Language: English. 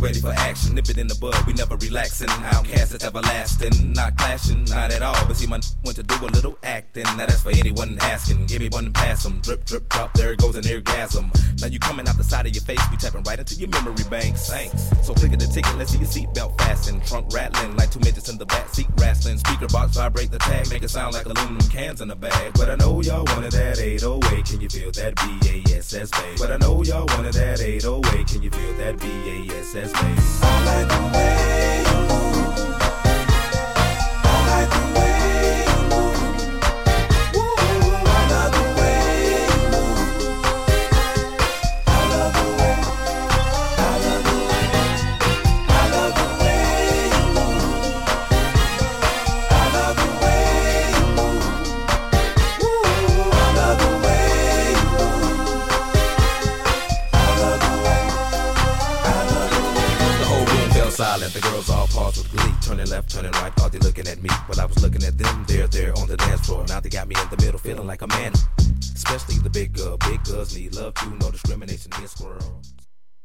ready for action. Nip it in the bud, we never relaxing. Outcast is everlasting, not clashing, not at all. But see, my went to do a little acting. Now that's for anyone asking. Give me one and pass 'em. Drip, drip, drop, there it goes an orgasm. Now you coming out the side of your face, we tapping right into your memory banks. Thanks. So click at the ticket, let's see your seatbelt fasten. Trunk rattling like two midgets in the back seat wrestling. Speaker box vibrate the tag, make it sound like aluminum cans in a bag. But I know y'all wanted that 808. Can you feel that BASS bass? But I know y'all wanted that 808. Can you feel that BASS bass? I like the way you move. I like the way you move. Woo, I love the way you move. I love the way. I love the way. I love the way you move. I love the way you move. Woo, I love the way you move. I love the way. I love the way. The whole room fell silent, the girls all paused with glee. Turning left, turning right, thought they looking at me. While I was looking at them, they're on the dance floor. Now they got me in the middle, feeling like a man. Especially the big girls need love too, no discrimination here, squirrel.